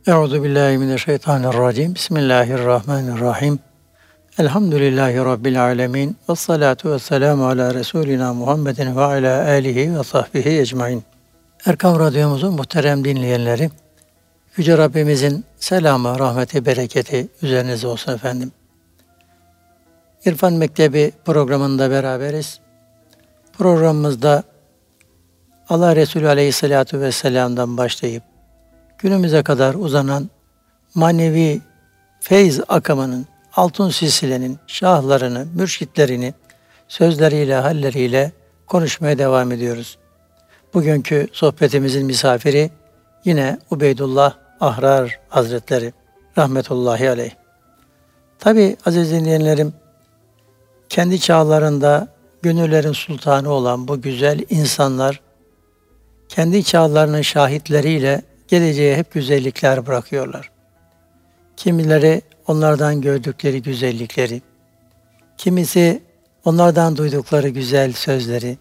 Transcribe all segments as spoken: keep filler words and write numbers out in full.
Euzu billahi mineşşeytanirracim. Bismillahirrahmanirrahim. Elhamdülillahi rabbil alamin. Ves salatu vesselamu ala resulina Muhammedin ve ala alihi ve sahbihi ecmaîn. Erkam Radyomuzun muhterem dinleyenleri, Yüce Rabbimizin selamı, rahmeti, bereketi üzerinize olsun efendim. İrfan Mektebi programında beraberiz. Programımızda Allah Resulü Aleyhisselatü Vesselam'dan başlayıp günümüze kadar uzanan manevi feyz akımının, altın silsilenin şahlarını, mürşitlerini sözleriyle, halleriyle konuşmaya devam ediyoruz. Bugünkü sohbetimizin misafiri yine Ubeydullah Ahrar Hazretleri rahmetullahi aleyh. Tabi aziz dinleyenlerim, kendi çağlarında gönüllerin sultanı olan bu güzel insanlar kendi çağlarının şahitleriyle geleceğe hep güzellikler bırakıyorlar. Kimileri onlardan gördükleri güzellikleri, kimisi onlardan duydukları güzel sözleri,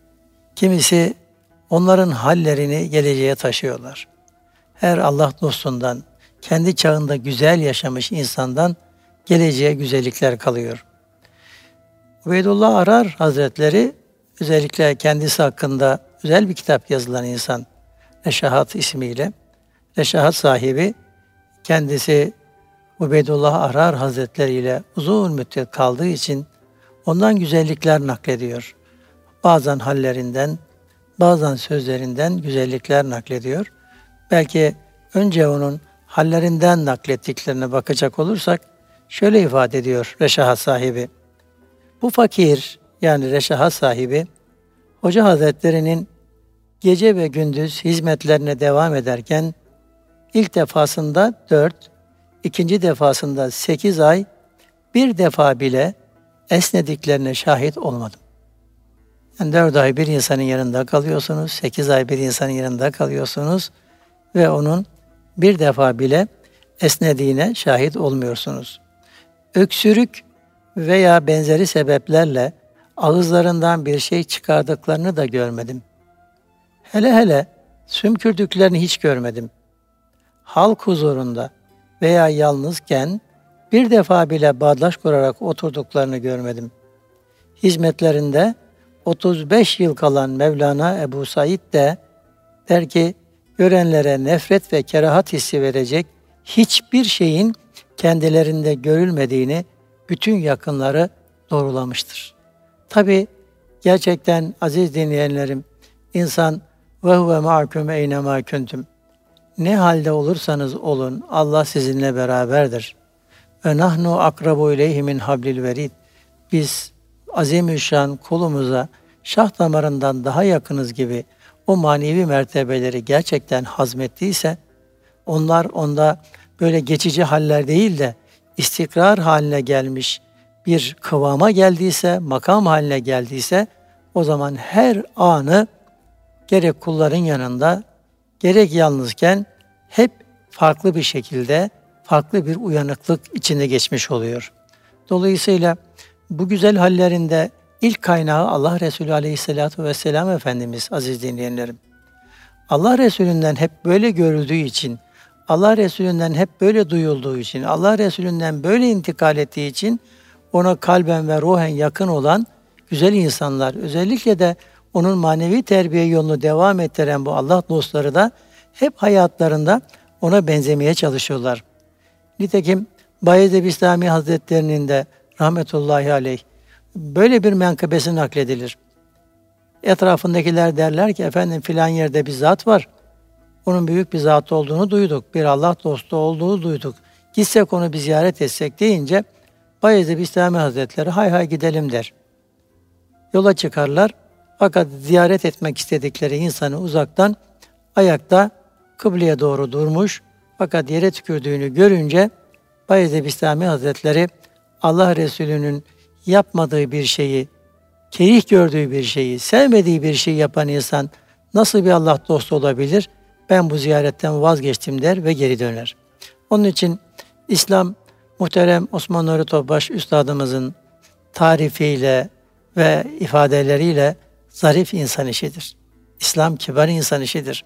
kimisi onların hallerini geleceğe taşıyorlar. Her Allah dostundan, kendi çağında güzel yaşamış insandan geleceğe güzellikler kalıyor. Ubeydullah Ahrar Hazretleri özellikle kendisi hakkında özel bir kitap yazılan insan, Reşahat ismiyle. Reşahat sahibi kendisi Ubeydullah Ahrar Hazretleri ile uzun müddet kaldığı için ondan güzellikler naklediyor. Bazen hallerinden, bazen sözlerinden güzellikler naklediyor. Belki önce onun hallerinden naklettiklerine bakacak olursak şöyle ifade ediyor Reşahat sahibi. Bu fakir, yani Reşahat sahibi, Hoca Hazretleri'nin gece ve gündüz hizmetlerine devam ederken ilk defasında dört, ikinci defasında sekiz ay bir defa bile esnediklerine şahit olmadım. Yani dört ay bir insanın yanında kalıyorsunuz, sekiz ay bir insanın yanında kalıyorsunuz ve onun bir defa bile esnediğine şahit olmuyorsunuz. Öksürük veya benzeri sebeplerle ağızlarından bir şey çıkardıklarını da görmedim. Hele hele sümkürdüklerini hiç görmedim. Halk huzurunda veya yalnızken bir defa bile bağdaş kurarak oturduklarını görmedim. Hizmetlerinde otuz beş yıl kalan Mevlana Ebu Said de der ki, görenlere nefret ve kerahat hissi verecek hiçbir şeyin kendilerinde görülmediğini bütün yakınları doğrulamıştır. Tabi gerçekten aziz dinleyenlerim, insan ve huve ma'akum eynemâ kuntum. Ne halde olursanız olun Allah sizinle beraberdir. Ve nahnu akrabu ileyhi min hablil verid. Biz azimüşşan kulumuza şah damarından daha yakınız gibi o manevi mertebeleri gerçekten hazmettiyse, onlar onda böyle geçici haller değil de istikrar haline gelmiş bir kıvama geldiyse, makam haline geldiyse, o zaman her anı gerek kulların yanında, gerek yalnızken hep farklı bir şekilde, farklı bir uyanıklık içinde geçmiş oluyor. Dolayısıyla bu güzel hallerinde ilk kaynağı Allah Resulü Aleyhisselatü Vesselam Efendimiz aziz dinleyenlerim. Allah Resulü'nden hep böyle görüldüğü için, Allah Resulü'nden hep böyle duyulduğu için, Allah Resulü'nden böyle intikal ettiği için ona kalben ve ruhen yakın olan güzel insanlar, özellikle de onun manevi terbiye yolunu devam ettiren bu Allah dostları da hep hayatlarında ona benzemeye çalışıyorlar. Nitekim Bayezid Bistami Hazretleri'nin de rahmetullahi aleyh böyle bir menkıbesi nakledilir. Etrafındakiler derler ki, efendim filan yerde bir zat var. Onun büyük bir zat olduğunu duyduk. Bir Allah dostu olduğunu duyduk. Gitsek onu bir ziyaret etsek deyince Bayezid Bistami Hazretleri hay hay gidelim der. Yola çıkarlar. Fakat ziyaret etmek istedikleri insanı uzaktan ayakta kıbleye doğru durmuş fakat yere tükürdüğünü görünce Bayezid Bistami Hazretleri Allah Resulü'nün yapmadığı bir şeyi, kerih gördüğü bir şeyi, sevmediği bir şeyi yapan insan nasıl bir Allah dostu olabilir? Ben bu ziyaretten vazgeçtim der ve geri döner. Onun için İslam muhterem Osman Nuri Topbaş Üstadımızın tarifiyle ve ifadeleriyle zarif insan işidir. İslam kibar insan işidir.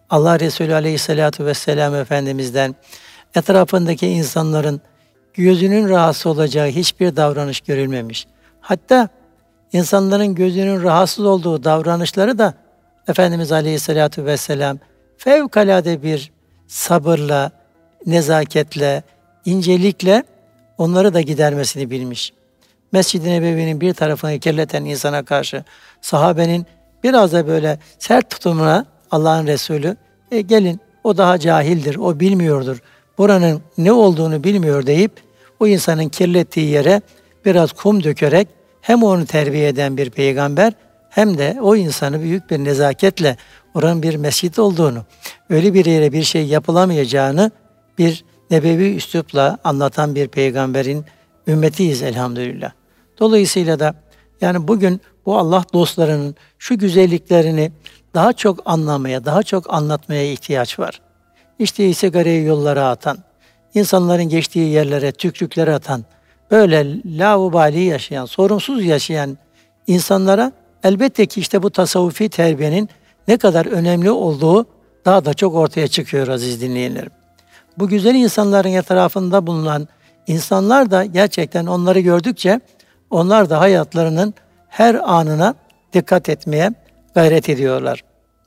Allah Resulü Aleyhisselatü Vesselam Efendimiz'den etrafındaki insanların gözünün rahatsız olacağı hiçbir davranış görülmemiş. Hatta insanların gözünün rahatsız olduğu davranışları da Efendimiz Aleyhisselatü Vesselam fevkalade bir sabırla, nezaketle, incelikle onları da gidermesini bilmiş. Mescid-i Nebevi'nin bir tarafını kirleten insana karşı sahabenin biraz da böyle sert tutumuna Allah'ın Resulü e gelin o daha cahildir, o bilmiyordur, buranın ne olduğunu bilmiyor deyip o insanın kirlettiği yere biraz kum dökerek hem onu terbiye eden bir peygamber hem de o insanı büyük bir nezaketle oranın bir mescit olduğunu, öyle bir yere bir şey yapılamayacağını bir nebevi üslupla anlatan bir peygamberin ümmetiyiz elhamdülillah. Dolayısıyla da yani bugün bu Allah dostlarının şu güzelliklerini daha çok anlamaya, daha çok anlatmaya ihtiyaç var. İşte sigarayı yollara atan, insanların geçtiği yerlere tükrükleri atan, böyle laubali yaşayan, sorumsuz yaşayan insanlara elbette ki işte bu tasavvufi terbiyenin ne kadar önemli olduğu daha da çok ortaya çıkıyor aziz dinleyenlerim. Bu güzel insanların etrafında bulunan insanlar da gerçekten onları gördükçe onlar da hayatlarının her anına dikkat etmeye gayret ediyorlar.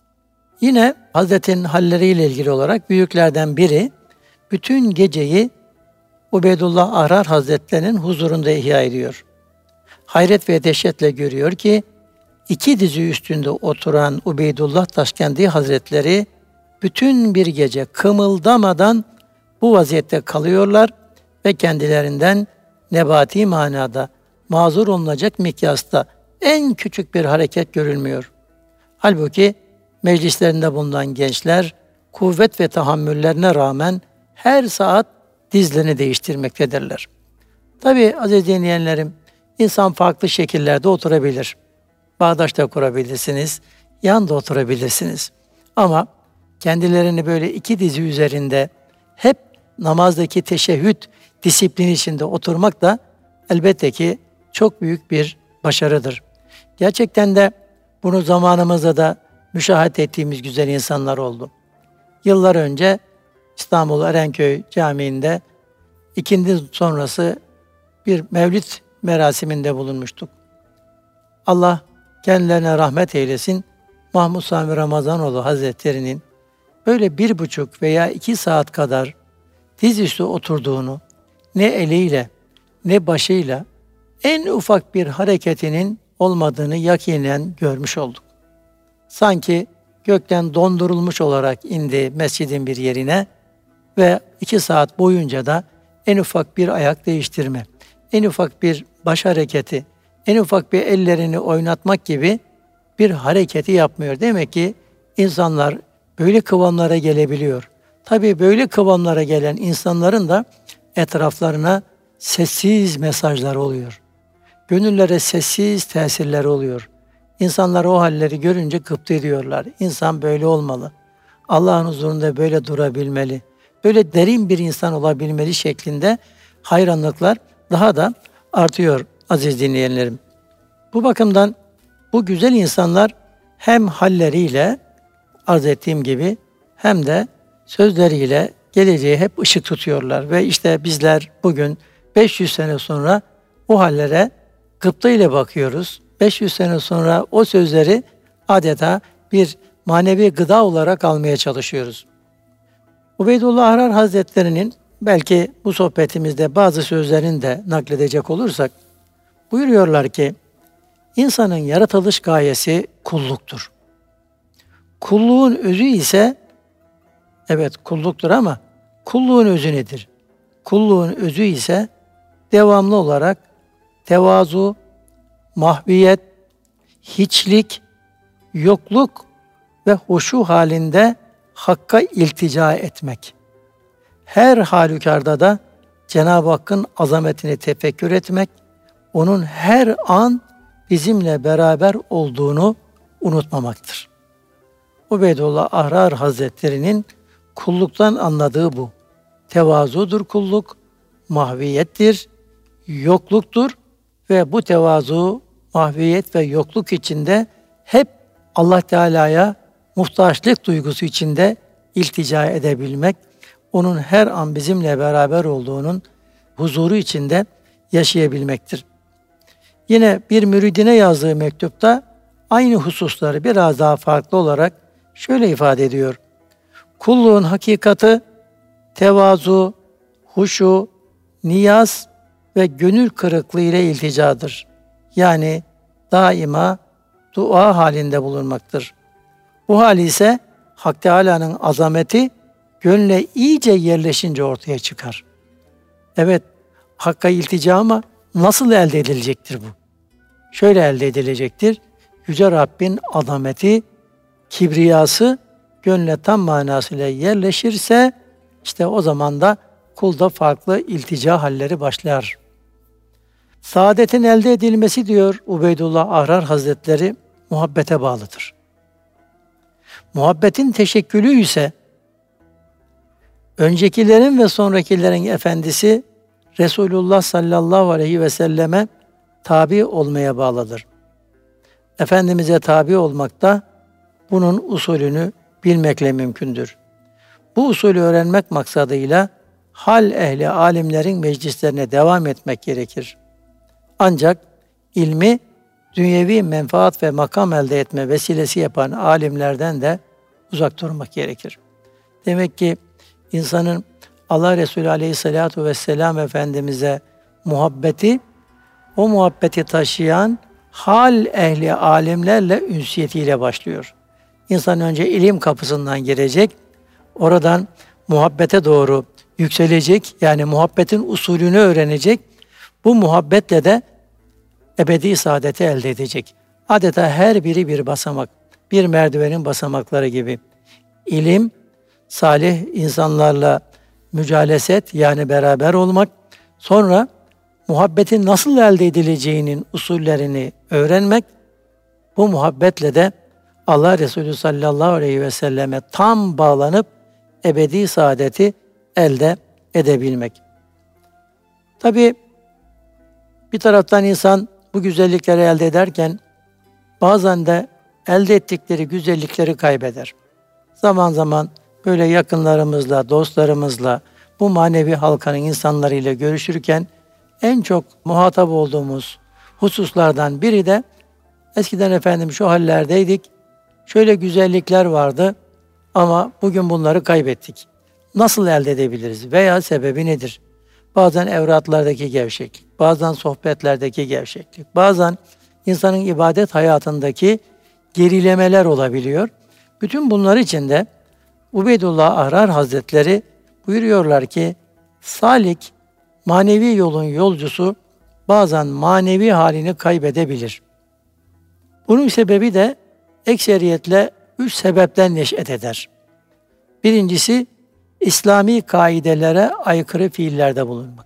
Yine Hazretin halleriyle ilgili olarak büyüklerden biri bütün geceyi Ubeydullah Ahrar Hazretleri'nin huzurunda ihya ediyor. Hayret ve dehşetle görüyor ki iki dizi üstünde oturan Ubeydullah Taşkendi Hazretleri bütün bir gece kımıldamadan bu vaziyette kalıyorlar ve kendilerinden nebati manada mazur olunacak mikyasta en küçük bir hareket görülmüyor. Halbuki meclislerinde bulunan gençler kuvvet ve tahammüllerine rağmen her saat dizlerini değiştirmektedirler. Tabi aziz dinleyenlerim, insan farklı şekillerde oturabilir. Bağdaşta kurabilirsiniz, yanda oturabilirsiniz. Ama kendilerini böyle iki dizi üzerinde hep namazdaki teşehhüd disiplini içinde oturmak da elbette ki çok büyük bir başarıdır. Gerçekten de bunu zamanımızda da müşahede ettiğimiz güzel insanlar oldu. Yıllar önce İstanbul Erenköy Camii'nde ikindi sonrası bir mevlid merasiminde bulunmuştuk. Allah kendilerine rahmet eylesin. Mahmud Sami Ramazanoğlu Hazretleri'nin böyle bir buçuk veya iki saat kadar dizüstü oturduğunu, ne eliyle ne başıyla en ufak bir hareketinin olmadığını yakinen görmüş olduk. Sanki gökten dondurulmuş olarak indi mescidin bir yerine ve iki saat boyunca da en ufak bir ayak değiştirme, en ufak bir baş hareketi, en ufak bir ellerini oynatmak gibi bir hareketi yapmıyor. Demek ki insanlar böyle kıvamlara gelebiliyor. Tabii böyle kıvamlara gelen insanların da etraflarına sessiz mesajlar oluyor. Gönüllere sessiz tesirler oluyor. İnsanlar o halleri görünce gıpta ediyorlar. İnsan böyle olmalı. Allah'ın huzurunda böyle durabilmeli. Böyle derin bir insan olabilmeli şeklinde hayranlıklar daha da artıyor aziz dinleyenlerim. Bu bakımdan bu güzel insanlar hem halleriyle arz ettiğim gibi hem de sözleriyle geleceğe hep ışık tutuyorlar. Ve işte bizler bugün beş yüz sene sonra o hallere gıpta ile bakıyoruz. beş yüz sene sonra o sözleri adeta bir manevi gıda olarak almaya çalışıyoruz. Ubeydullah Ahrar Hazretleri'nin belki bu sohbetimizde bazı sözlerini de nakledecek olursak buyuruyorlar ki insanın yaratılış gayesi kulluktur. Kulluğun özü ise evet kulluktur ama kulluğun özü nedir? Kulluğun özü ise devamlı olarak tevazu, mahviyet, hiçlik, yokluk ve huşu halinde Hakk'a iltica etmek. Her halükarda da Cenab-ı Hakk'ın azametini tefekkür etmek, onun her an bizimle beraber olduğunu unutmamaktır. Ubeydullah Ahrar Hazretleri'nin kulluktan anladığı bu. Tevazudur kulluk, mahviyettir, yokluktur ve bu tevazu, mahviyet ve yokluk içinde hep Allah Teala'ya muhtaçlık duygusu içinde iltica edebilmek, onun her an bizimle beraber olduğunun huzuru içinde yaşayabilmektir. Yine bir müridine yazdığı mektupta aynı hususları biraz daha farklı olarak şöyle ifade ediyor. Kulluğun hakikati tevazu, huşu, niyaz ve gönül kırıklığı ile ilticadır. Yani daima dua halinde bulunmaktır. Bu hal ise Hak Teâlâ'nın azameti gönle iyice yerleşince ortaya çıkar. Evet, Hakk'a iltica ama nasıl elde edilecektir bu? Şöyle elde edilecektir. Yüce Rabbin azameti, kibriyası gönle tam manasıyla yerleşirse işte o zaman da kulda farklı iltica halleri başlar. Saadetin elde edilmesi diyor Ubeydullah Ahrar Hazretleri muhabbete bağlıdır. Muhabbetin teşekkülü ise öncekilerin ve sonrakilerin efendisi Resulullah sallallahu aleyhi ve selleme tabi olmaya bağlıdır. Efendimiz'e tabi olmakta bunun usulünü bilmekle mümkündür. Bu usulü öğrenmek maksadıyla hal ehli alimlerin meclislerine devam etmek gerekir. Ancak ilmi dünyevi menfaat ve makam elde etme vesilesi yapan alimlerden de uzak durmak gerekir. Demek ki insanın Allah Resulü Aleyhisselatü Vesselam Efendimiz'e muhabbeti, o muhabbeti taşıyan hal ehli alimlerle ünsiyetiyle başlıyor. İnsan önce ilim kapısından girecek, oradan muhabbete doğru yükselecek, yani muhabbetin usulünü öğrenecek, bu muhabbetle de ebedi saadeti elde edecek. Adeta her biri bir basamak, bir merdivenin basamakları gibi. İlim, salih insanlarla mücaleset yani beraber olmak, sonra muhabbetin nasıl elde edileceğinin usullerini öğrenmek, bu muhabbetle de Allah Resulü sallallahu aleyhi ve selleme tam bağlanıp ebedi saadeti elde edebilmek. Tabii bir taraftan insan bu güzellikleri elde ederken bazen de elde ettikleri güzellikleri kaybeder. Zaman zaman böyle yakınlarımızla, dostlarımızla, bu manevi halkanın insanlarıyla görüşürken en çok muhatap olduğumuz hususlardan biri de eskiden efendim şu hallerdeydik, şöyle güzellikler vardı ama bugün bunları kaybettik. Nasıl elde edebiliriz veya sebebi nedir? Bazen evratlardaki gevşeklik, bazen sohbetlerdeki gevşeklik, bazen insanın ibadet hayatındaki gerilemeler olabiliyor. Bütün bunlar için de Ubeydullah Ahrar Hazretleri buyuruyorlar ki, salik, manevi yolun yolcusu bazen manevi halini kaybedebilir. Bunun sebebi de ekseriyetle üç sebepten neş'et eder. Birincisi, İslami kaidelere aykırı fiillerde bulunmak.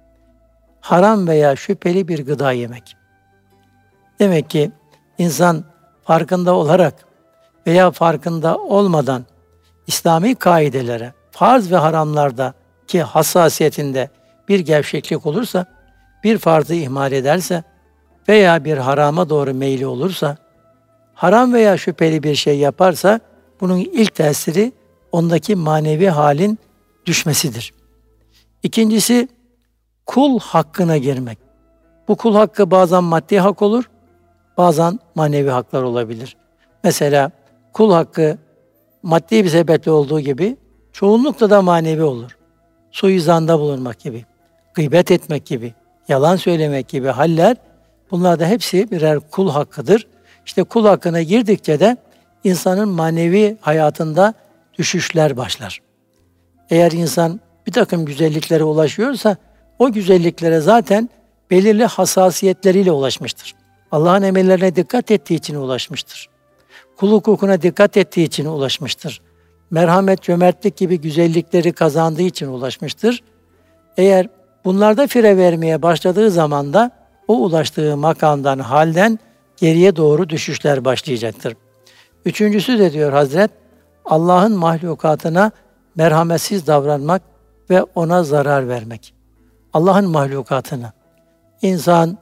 Haram veya şüpheli bir gıda yemek. Demek ki insan farkında olarak veya farkında olmadan İslami kaidelere, farz ve haramlardaki hassasiyetinde bir gevşeklik olursa, bir farzı ihmal ederse veya bir harama doğru meyli olursa, haram veya şüpheli bir şey yaparsa, bunun ilk tesiri ondaki manevi halin düşmesidir. İkincisi, kul hakkına girmek. Bu kul hakkı bazen maddi hak olur, bazen manevi haklar olabilir. Mesela kul hakkı maddi bir sebeple olduğu gibi çoğunlukla da manevi olur. Suizanda bulunmak gibi, gıybet etmek gibi, yalan söylemek gibi haller, bunlar da hepsi birer kul hakkıdır. İşte kul hakkına girdikçe de insanın manevi hayatında düşüşler başlar. Eğer insan bir takım güzelliklere ulaşıyorsa, o güzelliklere zaten belirli hassasiyetleriyle ulaşmıştır. Allah'ın emirlerine dikkat ettiği için ulaşmıştır. Kul hukukuna dikkat ettiği için ulaşmıştır. Merhamet, cömertlik gibi güzellikleri kazandığı için ulaşmıştır. Eğer bunlarda fire vermeye başladığı zaman da o ulaştığı makamdan, halden geriye doğru düşüşler başlayacaktır. Üçüncüsü de diyor Hazret, Allah'ın mahlukatına merhametsiz davranmak ve ona zarar vermek. Allah'ın mahlukatına, insan,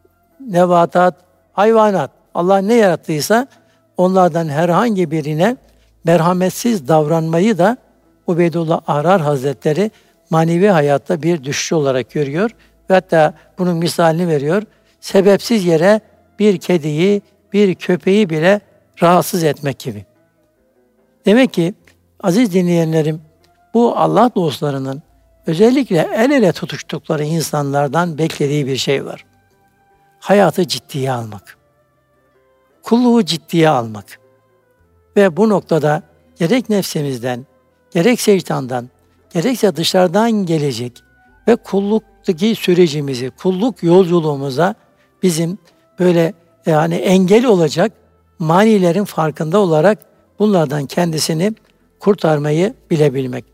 nebatat, hayvanat, Allah ne yarattıysa onlardan herhangi birine merhametsiz davranmayı da Ubeydullah Ahrar Hazretleri manevi hayatta bir düşüş olarak görüyor ve hatta bunun misalini veriyor. Sebepsiz yere bir kediyi, bir köpeği bile rahatsız etmek gibi. Demek ki aziz dinleyenlerim, bu Allah dostlarının özellikle el ele tutuştukları insanlardan beklediği bir şey var. Hayatı ciddiye almak. Kulluğu ciddiye almak. Ve bu noktada gerek nefsimizden, gerek şeytandan, gerekse dışarıdan gelecek ve kulluktaki sürecimizi, kulluk yolculuğumuza bizim böyle yani engel olacak manilerin farkında olarak bunlardan kendisini kurtarmayı bilebilmek.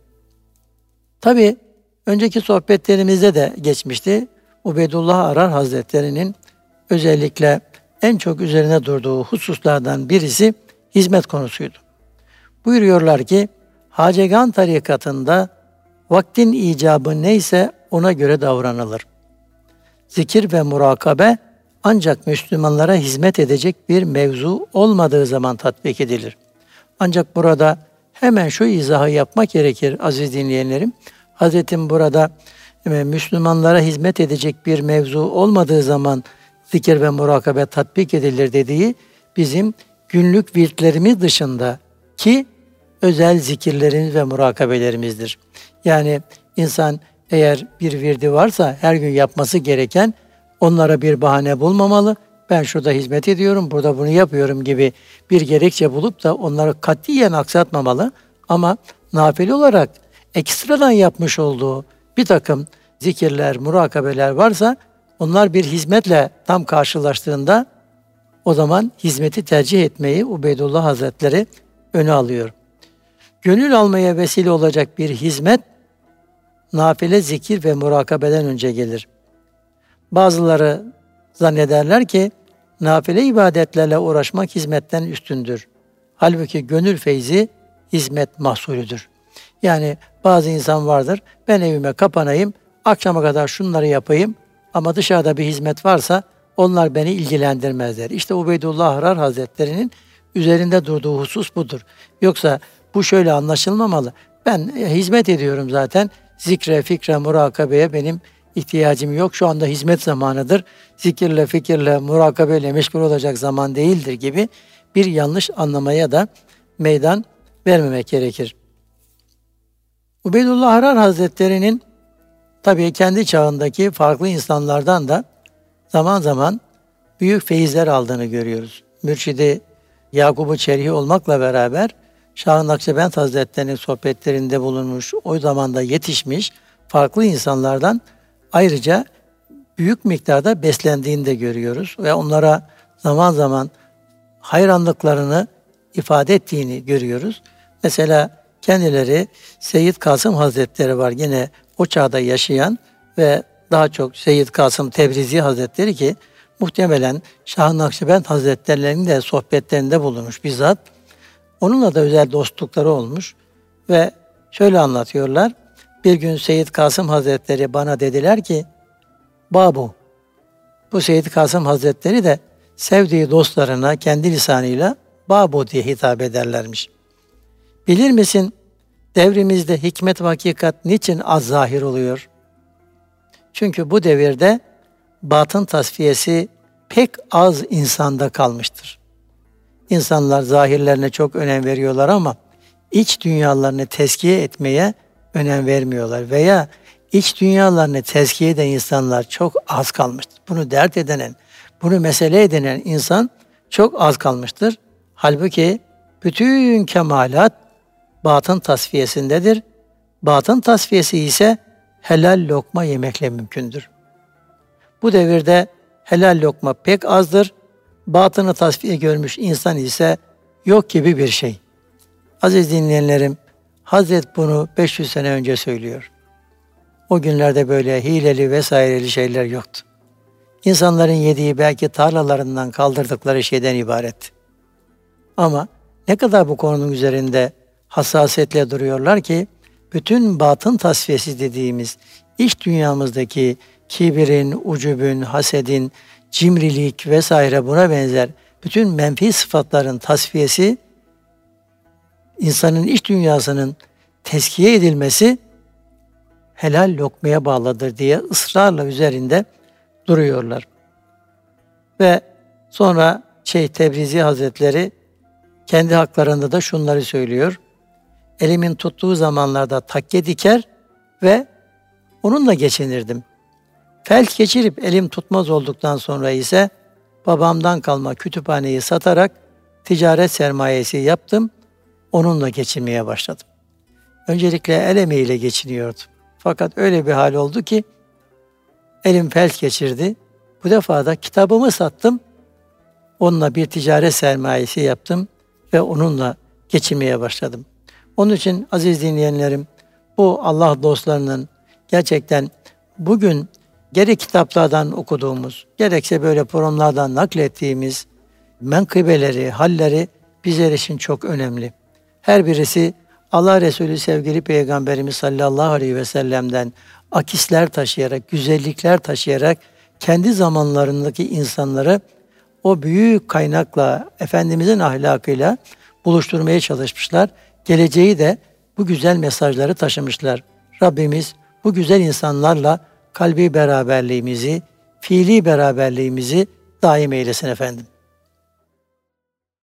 Tabii önceki sohbetlerimizde de geçmişti. Ubeydullah Ahrar Hazretleri'nin özellikle en çok üzerine durduğu hususlardan birisi hizmet konusuydu. Buyuruyorlar ki, Hacegan tarikatında vaktin icabı neyse ona göre davranılır. Zikir ve murakabe ancak Müslümanlara hizmet edecek bir mevzu olmadığı zaman tatbik edilir. Ancak burada hemen şu izahı yapmak gerekir aziz dinleyenlerim. Hazretim burada Müslümanlara hizmet edecek bir mevzu olmadığı zaman zikir ve murakabe tatbik edilir dediği bizim günlük virtlerimiz dışında ki özel zikirlerimiz ve murakabelerimizdir. Yani insan eğer bir virdi varsa her gün yapması gereken onlara bir bahane bulmamalı. Ben şurada hizmet ediyorum, burada bunu yapıyorum gibi bir gerekçe bulup da onları katiyen aksatmamalı. Ama nafile olarak ekstradan yapmış olduğu bir takım zikirler, murakabeler varsa onlar bir hizmetle tam karşılaştığında o zaman hizmeti tercih etmeyi Ubeydullah Hazretleri öne alıyor. Gönül almaya vesile olacak bir hizmet nafile zikir ve murakabeden önce gelir. Bazıları zannederler ki nafile ibadetlerle uğraşmak hizmetten üstündür. Halbuki gönül feyzi hizmet mahsulüdür. Yani bazı insan vardır, ben evime kapanayım, akşama kadar şunları yapayım ama dışarıda bir hizmet varsa onlar beni ilgilendirmezler. İşte Ubeydullah Ahrar Hazretleri'nin üzerinde durduğu husus budur. Yoksa bu şöyle anlaşılmamalı. Ben hizmet ediyorum zaten, zikre, fikre, murakabeye benim ihtiyacım yok. Şu anda hizmet zamanıdır. Zikirle, fikirle, murakabeyle meşgul olacak zaman değildir gibi bir yanlış anlamaya da meydan vermemek gerekir. Ubeydullah Ahrar Hazretleri'nin tabii kendi çağındaki farklı insanlardan da zaman zaman büyük feyizler aldığını görüyoruz. Mürşidi Yakup-u Çerhi olmakla beraber Şah-ı Nakşibend Hazretleri'nin sohbetlerinde bulunmuş, o zamanda yetişmiş farklı insanlardan ayrıca büyük miktarda beslendiğini de görüyoruz ve onlara zaman zaman hayranlıklarını ifade ettiğini görüyoruz. Mesela kendileri Seyyid Kasım Hazretleri var, yine o çağda yaşayan ve daha çok Seyyid Kasım Tebrizi Hazretleri ki muhtemelen Şah-ı Nakşibend Hazretleri'nin de sohbetlerinde bulunmuş bizzat. Onunla da özel dostlukları olmuş ve şöyle anlatıyorlar. Bir gün Seyyid Kasım Hazretleri bana dediler ki, Babu, bu Seyyid Kasım Hazretleri de sevdiği dostlarına kendi lisanıyla Babu diye hitap ederlermiş. Bilir misin, devrimizde hikmet ve hakikat niçin az zahir oluyor? Çünkü bu devirde batın tasfiyesi pek az insanda kalmıştır. İnsanlar zahirlerine çok önem veriyorlar ama iç dünyalarını tezkiye etmeye önem vermiyorlar veya iç dünyalarını tezkiye eden insanlar çok az kalmıştır. Bunu dert edinen, bunu mesele edinen insan çok az kalmıştır. Halbuki bütün kemalat batın tasfiyesindedir. Batın tasfiyesi ise helal lokma yemekle mümkündür. Bu devirde helal lokma pek azdır. Batını tasfiye görmüş insan ise yok gibi bir şey. Aziz dinleyenlerim, Hazret bunu beş yüz sene önce söylüyor. O günlerde böyle hileli vesaireli şeyler yoktu. İnsanların yediği belki tarlalarından kaldırdıkları şeyden ibaret. Ama ne kadar bu konunun üzerinde hassasiyetle duruyorlar ki, bütün batın tasfiyesi dediğimiz iç dünyamızdaki kibirin, ucubün, hasedin, cimrilik vesaire buna benzer bütün menfi sıfatların tasfiyesi insanın iç dünyasının tezkiye edilmesi helal lokmaya bağlıdır diye ısrarla üzerinde duruyorlar. Ve sonra Şeyh Tebrizi Hazretleri kendi haklarında da şunları söylüyor. Elimin tuttuğu zamanlarda takke diker ve onunla geçinirdim. Felç geçirip elim tutmaz olduktan sonra ise babamdan kalma kütüphaneyi satarak ticaret sermayesi yaptım. Onunla geçinmeye başladım. Öncelikle el emeğiyle geçiniyordum. Fakat öyle bir hal oldu ki elim felç geçirdi. Bu defa da kitabımı sattım. Onunla bir ticaret sermayesi yaptım ve onunla geçinmeye başladım. Onun için aziz dinleyenlerim, bu Allah dostlarının gerçekten bugün gerek kitaplardan okuduğumuz, gerekse böyle programlardan naklettiğimiz menkıbeleri, halleri bizler için çok önemli. Her birisi Allah Resulü sevgili Peygamberimiz sallallahu aleyhi ve sellem'den akisler taşıyarak, güzellikler taşıyarak kendi zamanlarındaki insanları o büyük kaynakla, Efendimizin ahlakıyla buluşturmaya çalışmışlar. Geleceği de bu güzel mesajları taşımışlar. Rabbimiz bu güzel insanlarla kalbi beraberliğimizi, fiili beraberliğimizi daim eylesin efendim.